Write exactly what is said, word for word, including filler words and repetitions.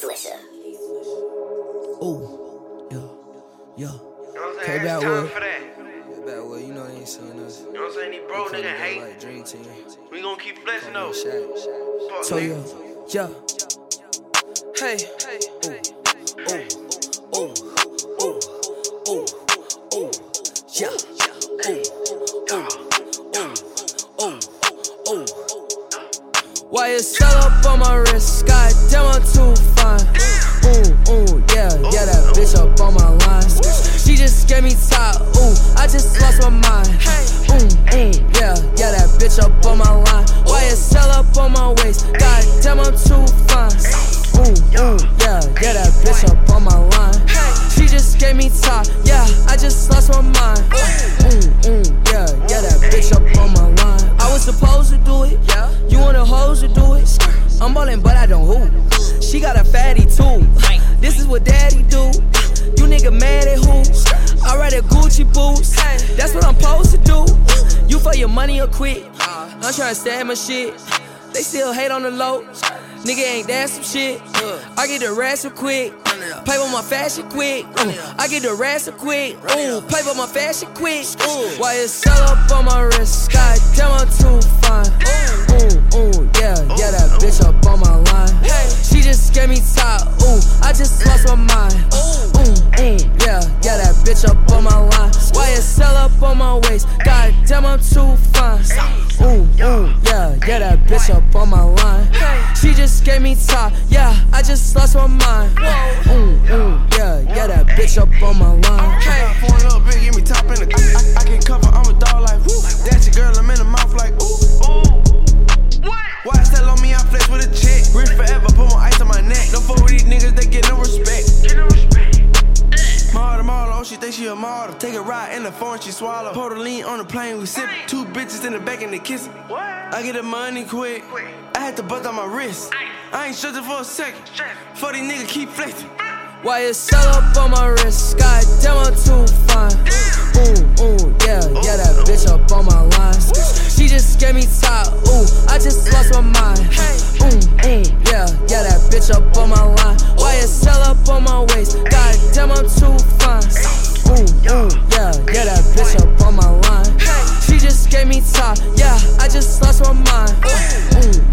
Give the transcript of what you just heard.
Swisher. Ooh, yeah, yeah. You know what I'm Okay, saying? bad It's time word. for that. Yeah, bad word. You know they ain't seeing us. You know what I'm saying? These bro nigga hate. Like Dream Team. We gon' keep flexing though. Shaq. Fuck, So yeah, nigga. yeah. Hey, ooh, ooh, ooh, ooh, ooh, ooh, yeah. Ooh, ooh, ooh, ooh. Why you sell up on my wrist? God damn, I'm too fine. Ooh, ooh, yeah, yeah, that bitch up on my line. She just gave me top, ooh, I just lost my mind. Ooh, ooh, yeah, yeah, that bitch up on my line. Why you sell up on my waist? God damn, I'm too fine. Ooh, ooh, yeah, yeah, that bitch up on my line. She just gave me top, yeah, I just lost my mind. Ooh, ooh, yeah, yeah, that bitch up on my line. I was supposed to do it, you want the hoes to do it. I'm ballin', but I don't hoop. She got a fatty too. This is what daddy do. You nigga mad at who? I ride a Gucci boots. That's what I'm supposed to do. You for your money or quit. I'm tryna stab my shit. They still hate on the low. Nigga ain't that some shit. I get the rest real quick. Play with my fashion quick. Uh, I get the rest real quick. Ooh, play with my fashion quick. Ooh, why you sell up on my wrist? God damn, I'm too fine. Ooh, ooh, yeah, yeah, that bitch up on my line. She just gave me top. Ooh, I just lost my mind. Ooh, ooh, yeah, yeah, that bitch up on my line. Why you sell up on my waist? God damn, I'm too fine. Ooh, ooh, yeah, yeah, that bitch up on my line. She just gave me top. Yeah, I just lost my mind. Ooh, ooh, yeah, yeah, that bitch up on my line. For a little bit, give me top in the I, I, I can cover, I'm a dog like woo. That's your girl, I'm in the mouth like ooh. Ooh. What? Why tell on me, I flex with a check. Rich forever, put more ice on my neck. Don't fuck with these niggas, they get no respect. Get no respect. Model, model, oh, she think she a model. Take a ride in the phone, she swallow. Pour the lean on the plane, we sip. Two bitches in the back and they kissing. What? I get the money quick. Quick. I had to bust on my wrist. Aye. I ain't stretching for a second. Stress. For these niggas keep flexing. Why you sell up on my wrist? God damn, I'm too fine. Ooh, ooh, yeah, yeah, that bitch up on my line. She just gave me top. Ooh, I just lost my mind. Ooh, ooh, yeah, yeah, that bitch up on my line. Why you sell up on my waist? God damn, I'm too fine. Ooh, ooh, yeah, yeah, that bitch up on my line. She just gave me top. Yeah, I just lost my mind. Ooh,